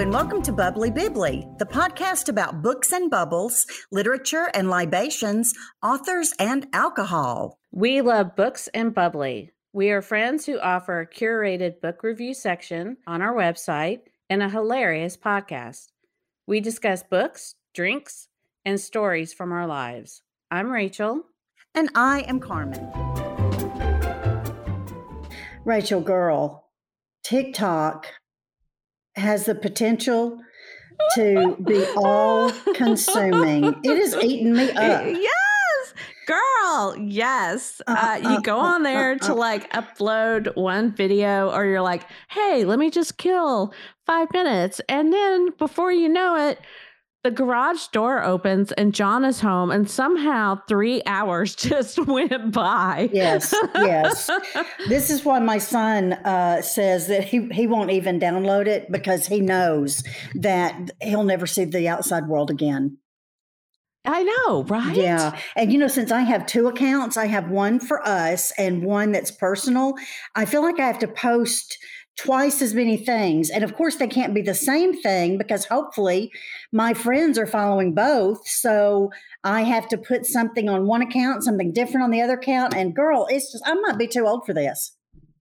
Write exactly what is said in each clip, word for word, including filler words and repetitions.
and welcome to Bubbly Bibbly, the podcast about books and bubbles, literature and libations, authors and alcohol. We love books and bubbly. We are friends who offer a curated book review section on our website and a hilarious podcast. We discuss books, drinks, and stories from our lives. I'm Rachel. And I am Carmen. Rachel, girl, TikTok has the potential to be all-consuming. It is eating me up. Yes, girl, yes. Uh, you go on there to like upload one video, or you're like, hey, let me just kill five minutes. And then before you know it, the garage door opens and John is home, and somehow three hours just went by. Yes, yes. This is why my son uh, says that he, he won't even download it because he knows that he'll never see the outside world again. I know, right? Yeah. And, you know, since I have two accounts, I have one for us and one that's personal. I feel like I have to post twice as many things. And of course, they can't be the same thing because hopefully my friends are following both. So I have to put something on one account, something different on the other account. And girl, it's just, I might be too old for this.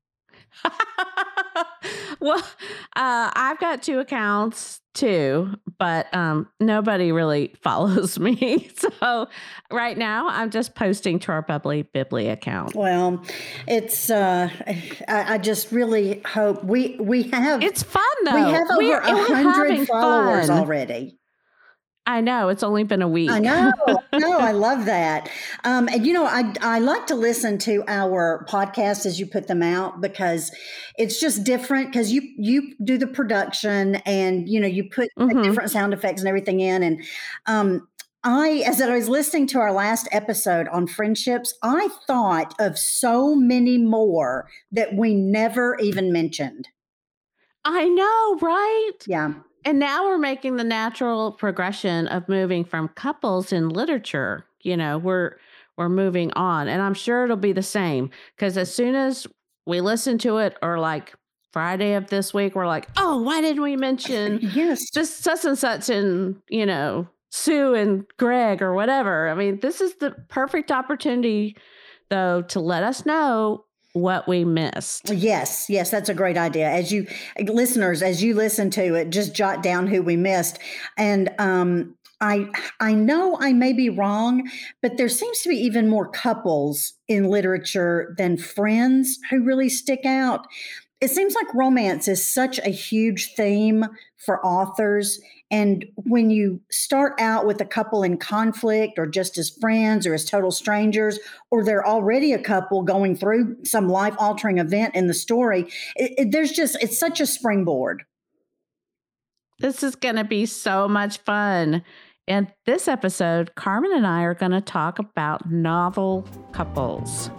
Well, uh, I've got two accounts too, but um, nobody really follows me. So right now I'm just posting to our Bubbly Bibbly account. Well, it's, uh, I, I just really hope we, we have, it's fun though. We have over a hundred followers fun. already. I know. It's only been a week. I know. No, I love that. Um, and, you know, I, I like to listen to our podcasts as you put them out because it's just different because you, you do the production and, you know, you put mm-hmm. different sound effects and everything in. And um, I, as I was listening to our last episode on friendships, I thought of so many more that we never even mentioned. I know, right? Yeah. And now we're making the natural progression of moving from couples in literature. You know, we're we're moving on, and I'm sure it'll be the same because as soon as we listen to it, or like Friday of this week, we're like, oh, why didn't we mention yes. this such and such and, you know, Sue and Greg or whatever. I mean, this is the perfect opportunity, though, to let us know what we missed. Yes, yes, that's a great idea. As you listeners, as you listen to it, just jot down who we missed. And um, I I know I may be wrong, but there seems to be even more couples in literature than friends who really stick out. It seems like romance is such a huge theme for authors. And when you start out with a couple in conflict or just as friends or as total strangers, or they're already a couple going through some life-altering event in the story, it, it, there's just, it's such a springboard. This is going to be so much fun. In this episode, Carmen and I are going to talk about novel couples.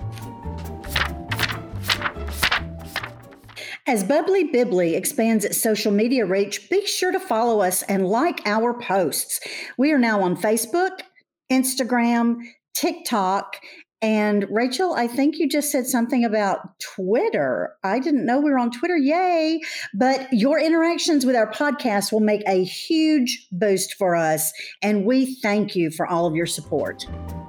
As Bubbly Bibbly expands its social media reach, be sure to follow us and like our posts. We are now on Facebook, Instagram, TikTok, and Rachel, I think you just said something about Twitter. I didn't know we were on Twitter. Yay. But your interactions with our podcast will make a huge boost for us, and we thank you for all of your support.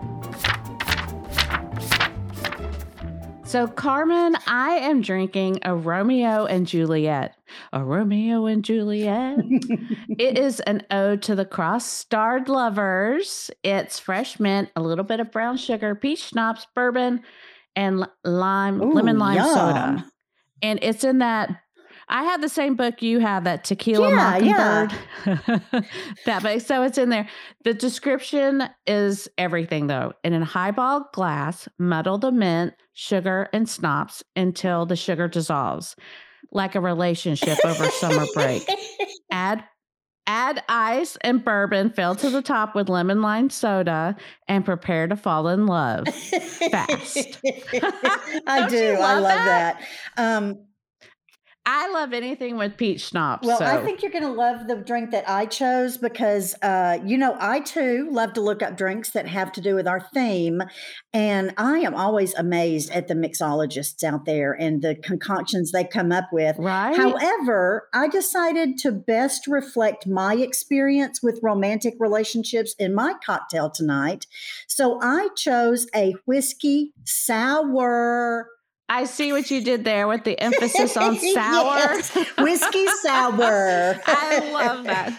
So, Carmen, I am drinking a Romeo and Juliet. A Romeo and Juliet. It is an ode to the cross-starred lovers. It's fresh mint, a little bit of brown sugar, peach schnapps, bourbon, and lime, Ooh, lemon lime yum. soda. And it's in that. I have the same book you have, that Tequila yeah, Mockingbird. Yeah. That book. So it's in there. The description is everything, though. In a highball glass, muddle the mint, sugar, and schnapps until the sugar dissolves, like a relationship over summer break. Add add ice and bourbon, fill to the top with lemon lime soda, and prepare to fall in love fast. I do. I love that. that. Um, I love anything with peach schnapps. Well, so. I think you're going to love the drink that I chose because, uh, you know, I too love to look up drinks that have to do with our theme. And I am always amazed at the mixologists out there and the concoctions they come up with. Right. However, I decided to best reflect my experience with romantic relationships in my cocktail tonight. So I chose a whiskey sour. I see what you did there with the emphasis on sour. Yes, whiskey sour. I love that.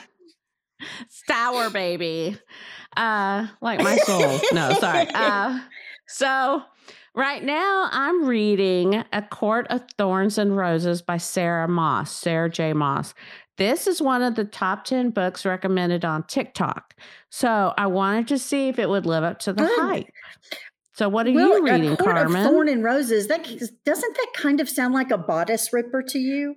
Sour baby. Uh, like my soul. No, sorry. Uh, so right now I'm reading A Court of Thorns and Roses by Sarah Moss, Sarah J. Moss. This is one of the top ten books recommended on TikTok. So I wanted to see if it would live up to the Good. hype. So what are well, you reading, a Court Carmen? Of Thorn and Roses. That doesn't that kind of sound like a bodice ripper to you?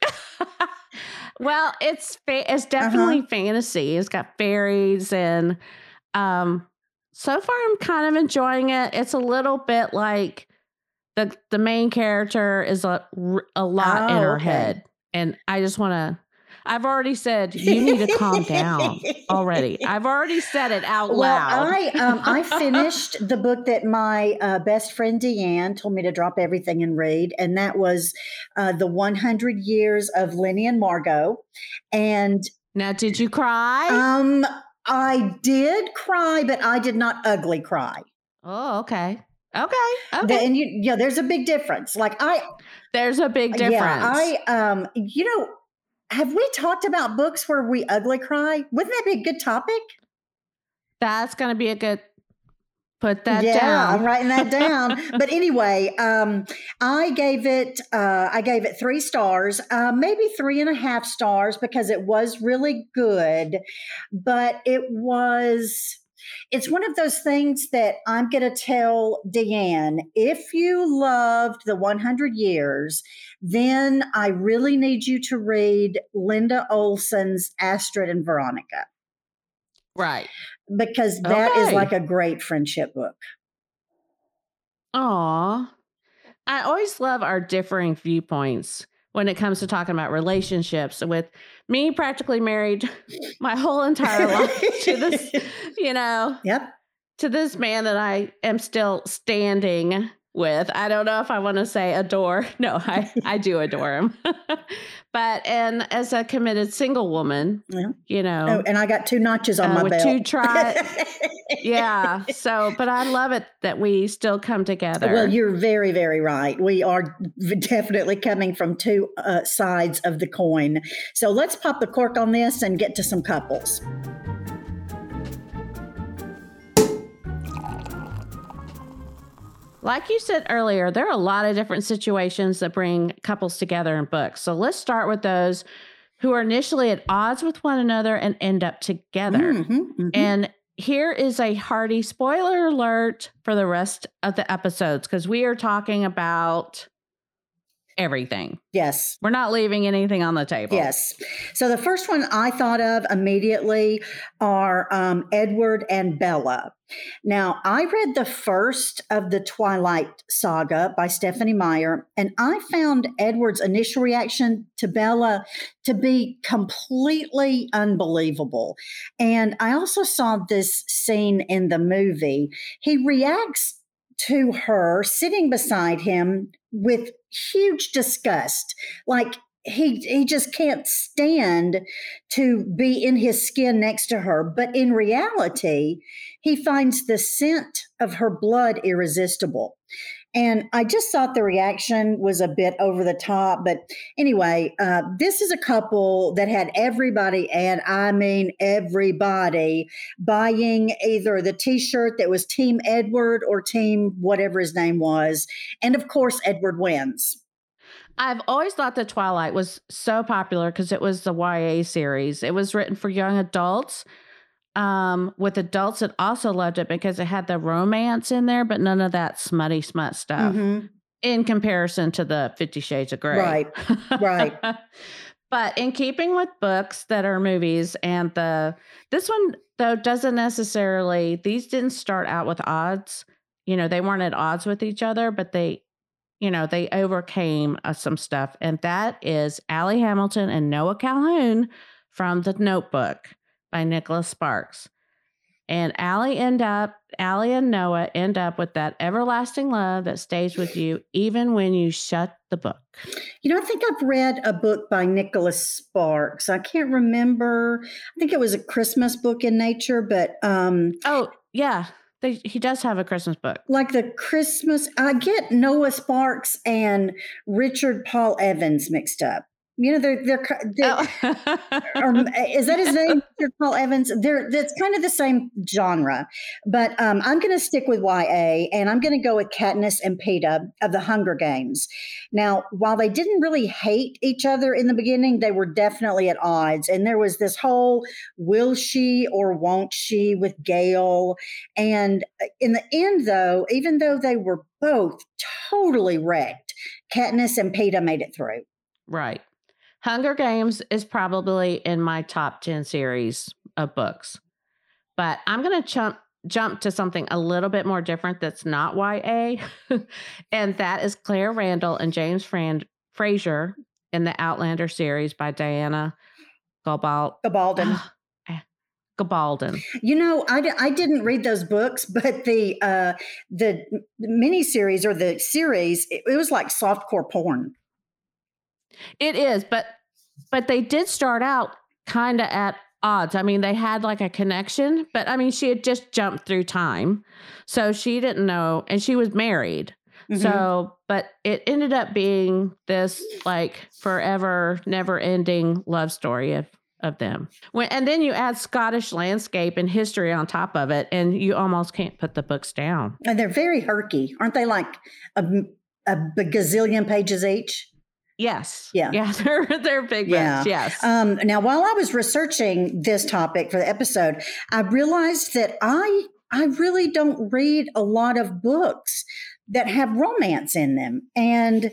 Well, it's fa- it's definitely Uh-huh. fantasy. It's got fairies, and um, so far I'm kind of enjoying it. It's a little bit like the the main character is a a lot in Oh, her okay. head, and I just want to. I've already said you need to calm down already. I've already said it out Well, loud. I um, I finished the book that my uh, best friend Deanne told me to drop everything and read, and that was uh, The one hundred Years of Lenny and Margot. And Now, did you cry? um, I did cry, but I did not ugly cry. Oh, okay. Okay. Okay. The- and you, yeah, there's a big difference. Like I, There's a big difference. yeah, I, um, you know, have we talked about books where we ugly cry? Wouldn't that be a good topic? That's going to be a good. Put that yeah, down. I'm writing that down. But anyway, um, I gave it, uh, I gave it three stars, uh, maybe three and a half stars because it was really good. But it was, it's one of those things that I'm going to tell Deanne, if you loved The one hundred Years, then I really need you to read Linda Olson's Astrid and Veronica. Right. Because that Okay. is like a great friendship book. Aw. I always love our differing viewpoints when it comes to talking about relationships, with me practically married my whole entire life to this, you know, Yep. to this man that I am still standing with. I don't know if I want to say adore. No, I, I do adore him. But, and as a committed single woman, Yeah. you know, Oh, and I got two notches on uh, my with belt. two tri- yeah. So, but I love it that we still come together. Well, you're very, very right. We are definitely coming from two uh, sides of the coin. So let's pop the cork on this and get to some couples. Like you said earlier, there are a lot of different situations that bring couples together in books. So let's start with those who are initially at odds with one another and end up together. Mm-hmm, mm-hmm. And here is a hearty spoiler alert for the rest of the episodes, because we are talking about everything. Yes. We're not leaving anything on the table. Yes. So the first one I thought of immediately are um, Edward and Bella. Now, I read the first of the Twilight saga by Stephanie Meyer, and I found Edward's initial reaction to Bella to be completely unbelievable. And I also saw this scene in the movie. He reacts to her sitting beside him with huge disgust. Like he he just can't stand to be in his skin next to her. But in reality, he finds the scent of her blood irresistible. And I just thought the reaction was a bit over the top. But anyway, uh, this is a couple that had everybody, and I mean everybody, buying either the t-shirt that was Team Edward or Team whatever his name was. And of course, Edward wins. I've always thought that Twilight was so popular because it was the Y A series. It was written for young adults. Um, with adults that also loved it because it had the romance in there, but none of that smutty smut stuff Mm-hmm. in comparison to the Fifty Shades of Grey. Right, right. But in keeping with books that are movies, and the this one though doesn't necessarily, these didn't start out with odds. You know, they weren't at odds with each other, but they you know, they overcame uh, some stuff. And that is Allie Hamilton and Noah Calhoun from The Notebook by Nicholas Sparks. And Allie end up, Allie and Noah end up with that everlasting love that stays with you even when you shut the book. You know, I think I've read a book by Nicholas Sparks. I can't remember. I think it was a Christmas book in nature, but um, oh yeah, they, he does have a Christmas book. Like the Christmas. I get Noah Sparks and Richard Paul Evans mixed up. You know, they're, they're, they're oh. or, is that his name, Richard Paul Evans? They're, that's kind of the same genre. But um, I'm going to stick with Y A, and I'm going to go with Katniss and Peeta of the Hunger Games. Now, while they didn't really hate each other in the beginning, they were definitely at odds. And there was this whole will she or won't she with Gale. And in the end, though, even though they were both totally wrecked, Katniss and Peeta made it through. Right. Hunger Games is probably in my top ten series of books. But I'm going to jump jump to something a little bit more different that's not Y A. And that is Claire Randall and James Fran- Fraser in the Outlander series by Diana Gabal- Gabaldon. Gabaldon. You know, I, I didn't read those books, but the uh, the miniseries or the series, it, it was like softcore porn. It is, but but they did start out kind of at odds. I mean, they had like a connection, but I mean, she had just jumped through time. So she didn't know, and she was married. Mm-hmm. So, but it ended up being this like forever, never ending love story of, of them. When, and then you add Scottish landscape and history on top of it, and you almost can't put the books down. And they're very herky. Aren't they like a, a gazillion pages each? Yes. Yeah. Yeah. They're, they're big yeah. books. Yes. Um, now, while I was researching this topic for the episode, I realized that I I really don't read a lot of books that have romance in them. And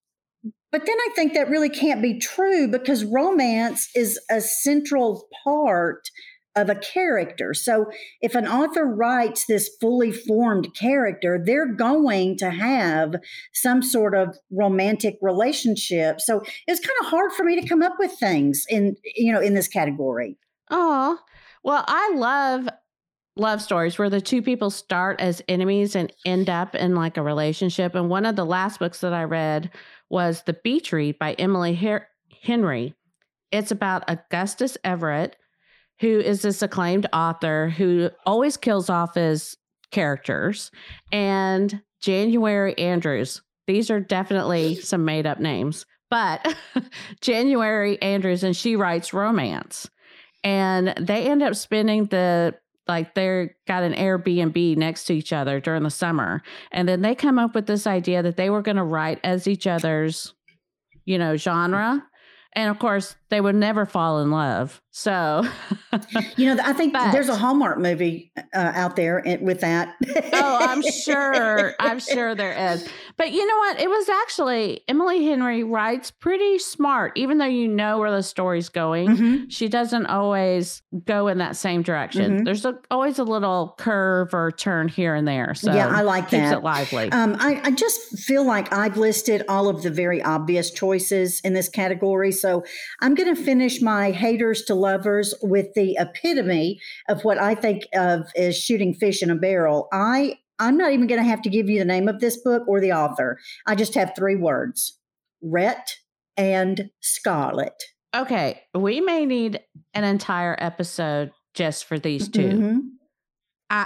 but then I think that really can't be true because romance is a central part of a character. So if an author writes this fully formed character, they're going to have some sort of romantic relationship. So it's kind of hard for me to come up with things in, you know, in this category. Oh, well, I love love stories where the two people start as enemies and end up in like a relationship. And one of the last books that I read was The Beach Read by Emily Her- Henry. It's about Augustus Everett, who is this acclaimed author who always kills off his characters, and January Andrews. These are definitely some made up names, but January Andrews, and she writes romance. And they end up spending the, like they're got an Airbnb next to each other during the summer. And then they come up with this idea that they were going to write as each other's, you know, genre. And of course, they would never fall in love. So, you know, I think but, there's a Hallmark movie uh, out there with that. Oh, I'm sure. I'm sure there is. But you know what? It was actually Emily Henry writes pretty smart, even though you know where the story's going. Mm-hmm. She doesn't always go in that same direction. Mm-hmm. There's a, always a little curve or turn here and there. So yeah, I like keeps that. It lively. Um, I, I just feel like I've listed all of the very obvious choices in this category. So I'm going to finish my haters to lovers with the epitome of what I think of as shooting fish in a barrel. I, I'm not even going to have to give you the name of this book or the author. I just have three words: Rhett and Scarlet. Okay. We may need an entire episode just for these two. Mm-hmm. I,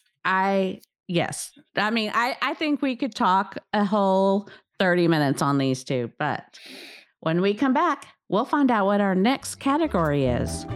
I, yes. I mean, I, I think we could talk a whole thirty minutes on these two, but when we come back, we'll find out what our next category is.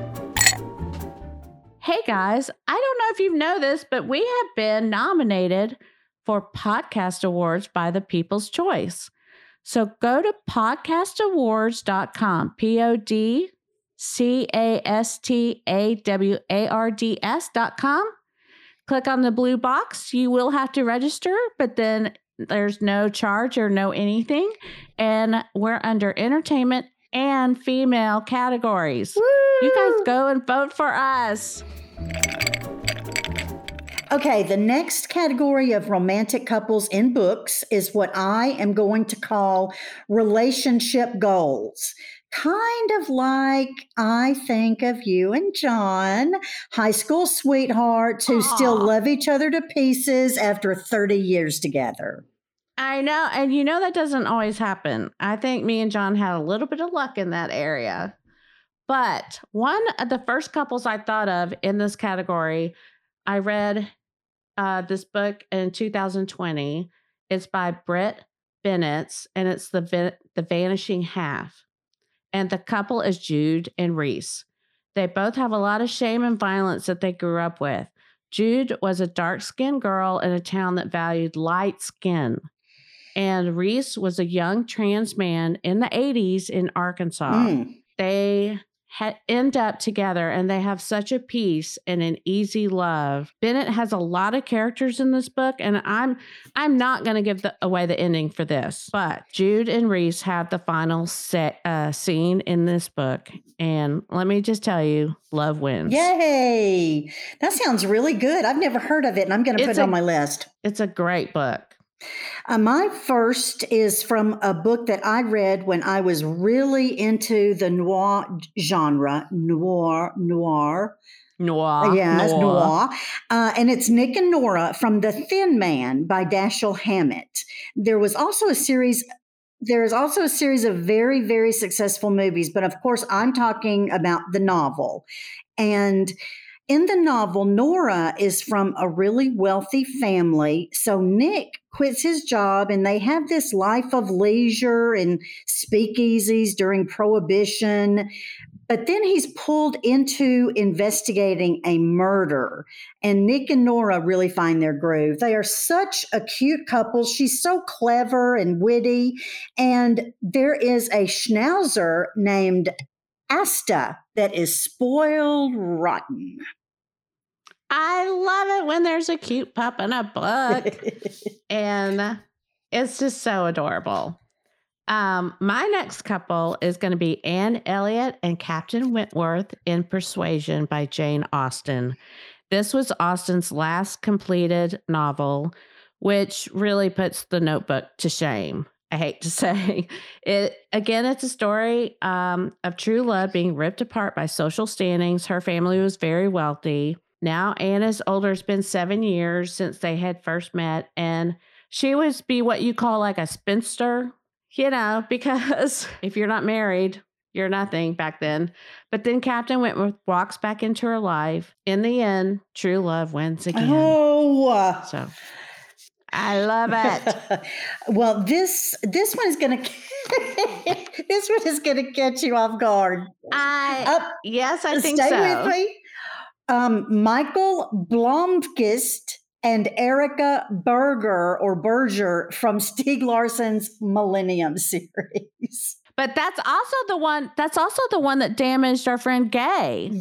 Hey guys, I don't know if you know this, but we have been nominated for Podcast Awards by the People's Choice. So go to podcast awards dot com, P O D C A S T A W A R D S dot com. Click on the blue box. You will have to register, but then there's no charge or no anything. And we're under entertainment and female categories. Woo! You guys go and vote for us. Okay, the next category of romantic couples in books is what I am going to call relationship goals. Kind of like I think of you and John, high school sweethearts who still Aw. love each other to pieces after thirty years together. I know. And you know, that doesn't always happen. I think me and John had a little bit of luck in that area. But one of the first couples I thought of in this category, I read uh, this book in two thousand twenty. It's by Britt Bennett, and it's the Va- the Vanishing Half. And the couple is Jude and Reese. They both have a lot of shame and violence that they grew up with. Jude was a dark skinned girl in a town that valued light skin. And Reese was a young trans man in the eighties in Arkansas. Mm. They ha- end up together and they have such a peace and an easy love. Bennett has a lot of characters in this book, and I'm I'm not going to give the, away the ending for this, but Jude and Reese have the final set, uh, scene in this book, and let me just tell you, love wins. Yay! That sounds really good. I've never heard of it, and I'm going to put It's it a- on my list. It's a great book. Uh, my first is from a book that I read when I was really into the noir genre. Noir, noir. Noir. Yes, noir. noir. Uh, and it's Nick and Nora from The Thin Man by Dashiell Hammett. There was also a series. There is also a series of very, very successful movies, but of course, I'm talking about the novel. And in the novel, Nora is from a really wealthy family. So Nick quits his job and they have this life of leisure and speakeasies during Prohibition. But then he's pulled into investigating a murder. And Nick and Nora really find their groove. They are such a cute couple. She's so clever and witty. And there is a schnauzer named Asta that is spoiled rotten. I love it when there's a cute pup in a book. And it's just so adorable. Um, my next couple is going to be Anne Elliot and Captain Wentworth in Persuasion by Jane Austen. This was Austen's last completed novel, which really puts The Notebook to shame. I hate to say it. Again, it's a story um, of true love being ripped apart by social standings. Her family was very wealthy. Now Anne is older. It's been seven years since they had first met, and she would be what you call like a spinster, you know, because if you're not married, you're nothing back then. But then Captain Wentworth walks back into her life. In the end, true love wins again. Oh, so I love it. Well, this this one is gonna this one is gonna catch you off guard. I Uh, yes, I think Stay so. with me. Um, Michael Blomkvist and Erica Berger or Berger from Stieg Larsson's Millennium series. But that's also the one. That's also the one that damaged our friend Gay.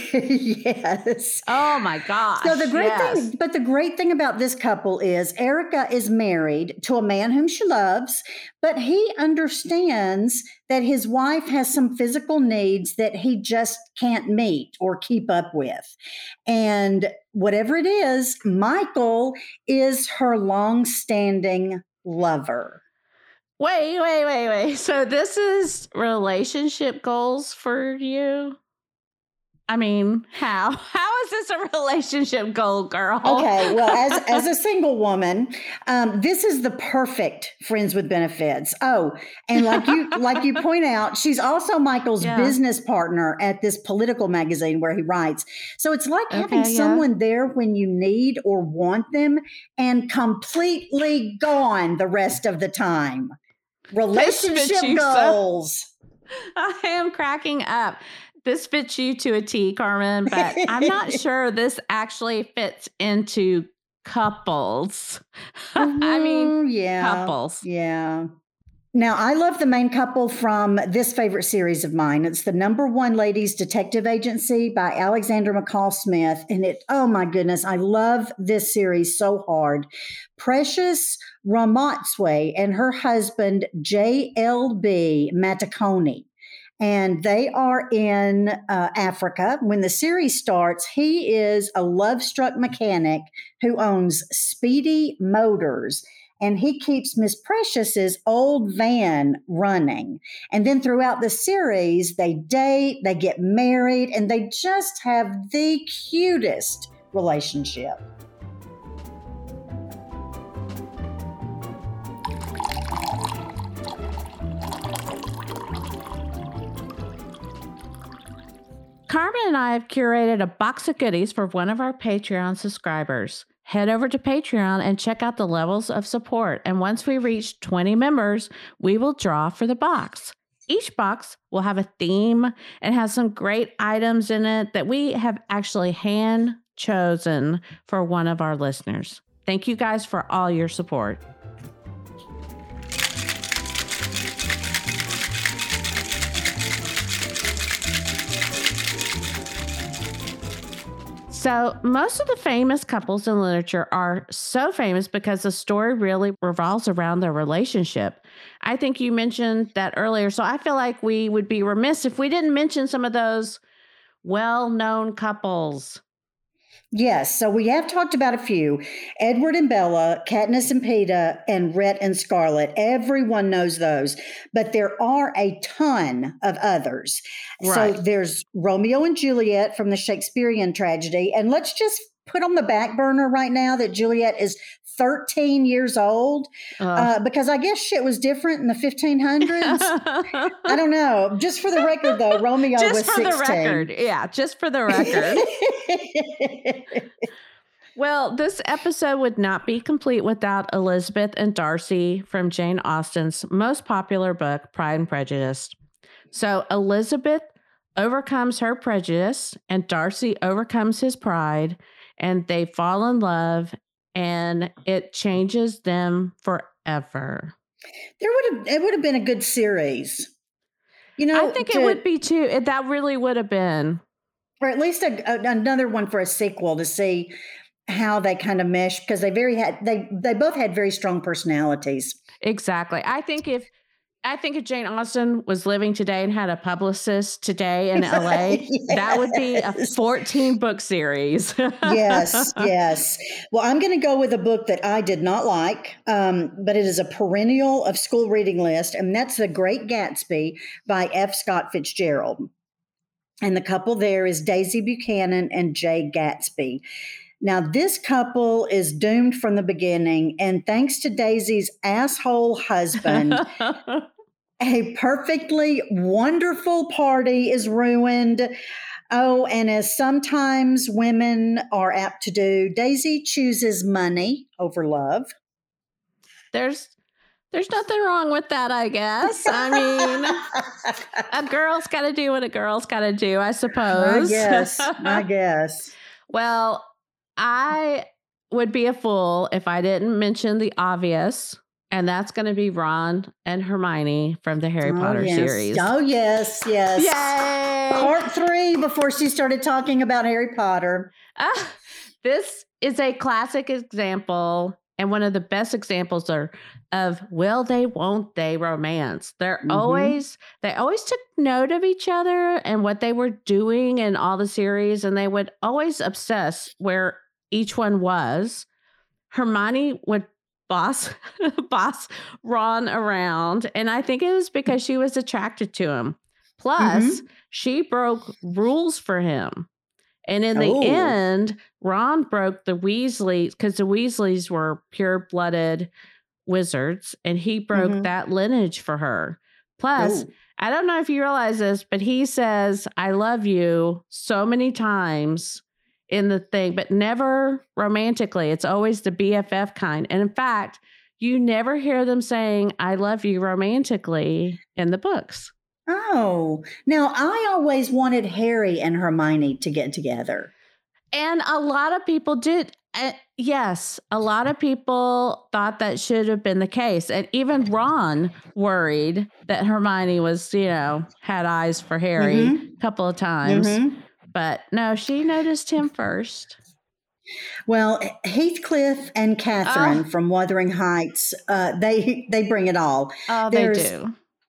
Yes. Oh my gosh. So the great yes. thing, but the great thing about this couple is Erica is married to a man whom she loves, but he understands that his wife has some physical needs that he just can't meet or keep up with. And whatever it is, Michael is her long-standing lover. Wait, wait, wait, wait. So this is relationship goals for you? I mean, how? How is this a relationship goal, girl? Okay, well, as as a single woman, um, this is the perfect friends with benefits. Oh, and like you like you point out, she's also Michael's Yeah. business partner at this political magazine where he writes. So it's like having Okay, yeah. someone there when you need or want them and completely gone the rest of the time. Relationship you so- goals. I am cracking up. This fits you to a T, Carmen, but I'm not sure this actually fits into couples. I mean, Mm, yeah, couples. Yeah. Now, I love the main couple from this favorite series of mine. It's the Number One Ladies Detective Agency by Alexander McCall Smith. And it, oh my goodness, I love this series so hard. Precious Ramatswe and her husband, J L B Matacone. and they are in uh, Africa. When the series starts, he is a love-struck mechanic who owns Speedy Motors, and he keeps Miss Precious's old van running. And then throughout the series, they date, they get married, and they just have the cutest relationship. Carmen and I have curated a box of goodies for one of our Patreon subscribers. Head over to Patreon and check out the levels of support. And once we reach twenty members, we will draw for the box. Each box will have a theme and has some great items in it that we have actually hand chosen for one of our listeners. Thank you guys for all your support. So most of the famous couples in literature are so famous because the story really revolves around their relationship. I think you mentioned that earlier, so I feel like we would be remiss if we didn't mention some of those well-known couples. Yes, so we have talked about a few. Edward and Bella, Katniss and Peeta, and Rhett and Scarlett. Everyone knows those, but there are a ton of others. Right. So there's Romeo and Juliet from the Shakespearean tragedy. And let's just put on the back burner right now that Juliet is thirteen years old, uh, uh, because I guess shit was different in the fifteen hundreds. I don't know. Just for the record, though, Romeo just was for sixteen. The record. Yeah, just for the record. Well, this episode would not be complete without Elizabeth and Darcy from Jane Austen's most popular book, Pride and Prejudice. So Elizabeth overcomes her prejudice and Darcy overcomes his pride, and they fall in love, and it changes them forever. There would have it would have been a good series. You know, I think to, it would be too. It, that really would have been. Or at least a, a, another one for a sequel to see how they kind of mesh, because they very had they they both had very strong personalities. Exactly. I think if I think if Jane Austen was living today and had a publicist today in L A, yes. That would be a fourteen book series. Yes, yes. Well, I'm going to go with a book that I did not like, um, but it is a perennial of school reading list, and that's The Great Gatsby by F. Scott Fitzgerald. And the couple there is Daisy Buchanan and Jay Gatsby. Now, this couple is doomed from the beginning, and thanks to Daisy's asshole husband, a perfectly wonderful party is ruined. Oh, and as sometimes women are apt to do, Daisy chooses money over love. There's There's nothing wrong with that, I guess. I mean, a girl's got to do what a girl's got to do, I suppose. I guess. I guess. Well, I would be a fool if I didn't mention the obvious, and that's going to be Ron and Hermione from the Harry oh, Potter yes. series. Oh, yes, yes. Yay! Part three before she started talking about Harry Potter. Uh, this is a classic example, and one of the best examples are of will they, won't they romance. They're mm-hmm. always, they always took note of each other and what they were doing in all the series, and they would always obsess where each one was. Hermione would boss, boss Ron around, and I think it was because she was attracted to him. Plus, mm-hmm. she broke rules for him. And in the oh. end, Ron broke the Weasleys, because the Weasleys were pure-blooded wizards, and he broke mm-hmm. that lineage for her. Plus, oh. I don't know if you realize this, but he says, I love you so many times in the thing, but never romantically. It's always the B F F kind. And in fact, you never hear them saying, I love you romantically in the books. Oh, now I always wanted Harry and Hermione to get together. And a lot of people did. Uh, yes, a lot of people thought that should have been the case. And even Ron worried that Hermione was, you know, had eyes for Harry mm-hmm. a couple of times. Mm-hmm. But no, she noticed him first. Well, Heathcliff and Catherine oh. from Wuthering Heights, uh, they they bring it all. Oh, There's, they do.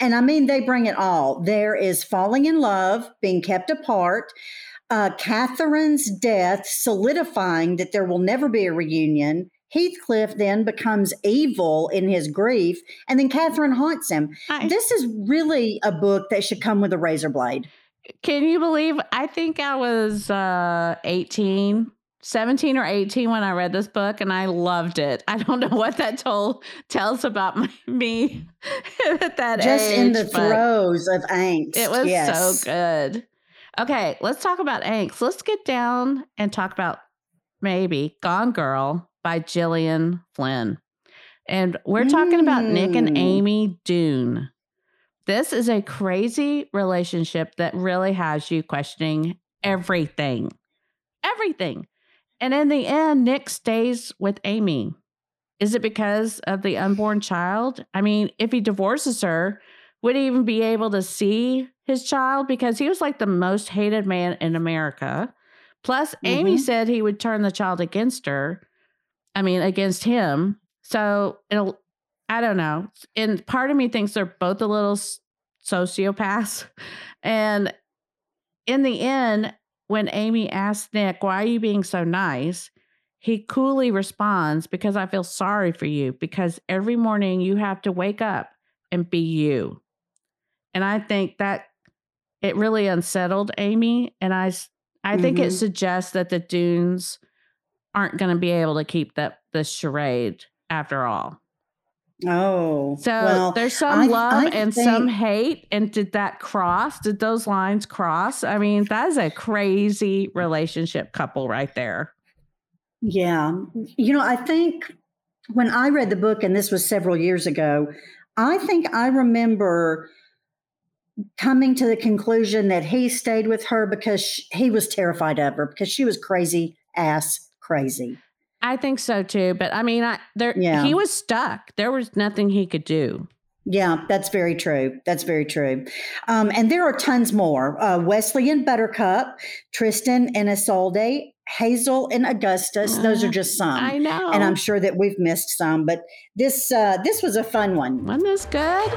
And I mean, they bring it all. There is falling in love, being kept apart, uh, Catherine's death solidifying that there will never be a reunion. Heathcliff then becomes evil in his grief, and then Catherine haunts him. I, this is really a book that should come with a razor blade. Can you believe? I think I was uh, eighteen, seventeen or eighteen when I read this book, and I loved it. I don't know what that told tells about my, me at that Just age. Just in the throes of angst. It was yes. so good. Okay, let's talk about angst. Let's get down and talk about maybe Gone Girl by Gillian Flynn. And we're talking mm. about Nick and Amy Doone. This is a crazy relationship that really has you questioning everything. Everything. And in the end, Nick stays with Amy. Is it because of the unborn child? I mean, if he divorces her, would he even be able to see his child? Because he was like the most hated man in America. Plus, mm-hmm. Amy said he would turn the child against her. I mean, against him. So it'll, I don't know. And part of me thinks they're both a little sociopaths. And in the end, when Amy asks Nick, why are you being so nice? He coolly responds, because I feel sorry for you, because every morning you have to wake up and be you. And I think that it really unsettled Amy. And I, I think mm-hmm. it suggests that the Doones aren't going to be able to keep that this charade after all. Oh, so well, there's some I, love I and think, some hate. And did that cross? Did those lines cross? I mean, that is a crazy relationship couple right there. Yeah. You know, I think when I read the book, and this was several years ago, I think I remember coming to the conclusion that he stayed with her because she, he was terrified of her, because she was crazy ass crazy. I think so too. But I mean, I, there, yeah. he was stuck. There was nothing he could do. Yeah, that's very true. That's very true. Um, and there are tons more. Uh, Wesley and Buttercup, Tristan and Isolde, Hazel and Augustus. Uh, Those are just some. I know. And I'm sure that we've missed some. But this uh, this was a fun one. Wasn't this good?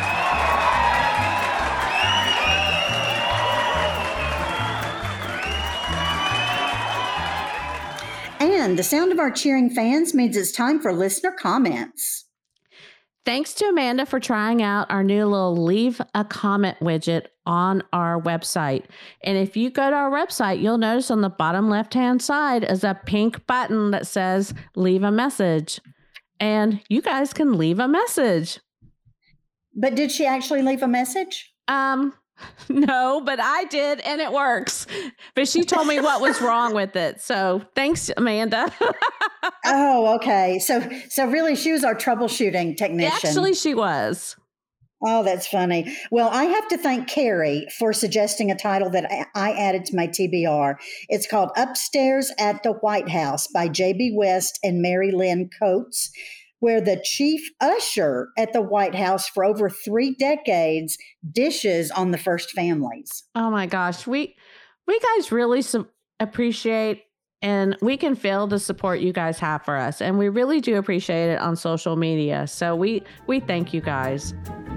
And the sound of our cheering fans means it's time for listener comments. Thanks to Amanda for trying out our new little leave a comment widget on our website. And if you go to our website, you'll notice on the bottom left-hand side is a pink button that says leave a message. And you guys can leave a message. But did she actually leave a message? Um, no, but I did, and it works. But she told me what was wrong with it. So thanks, Amanda. Oh, okay. So, so really, she was our troubleshooting technician. Actually, she was. Oh, that's funny. Well, I have to thank Carrie for suggesting a title that I added to my T B R. It's called Upstairs at the White House by J B West and Mary Lynn Coates, where the chief usher at the White House for over three decades dishes on the first families. Oh my gosh. We, we guys really su- appreciate, and we can feel the support you guys have for us. And we really do appreciate it on social media. So we, we thank you guys.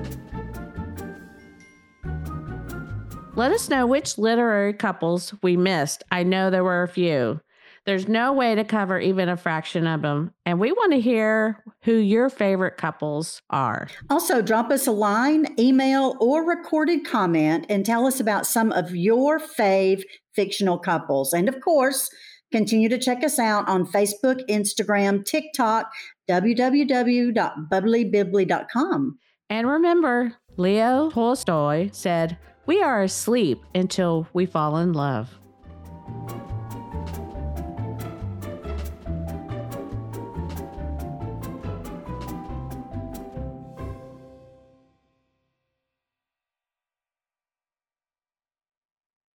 Let us know which literary couples we missed. I know there were a few. There's no way to cover even a fraction of them. And we want to hear who your favorite couples are. Also, drop us a line, email, or recorded comment and tell us about some of your fave fictional couples. And of course, continue to check us out on Facebook, Instagram, TikTok, w w w dot bubbly bibbly dot com. And remember, Leo Tolstoy said, "We are asleep until we fall in love."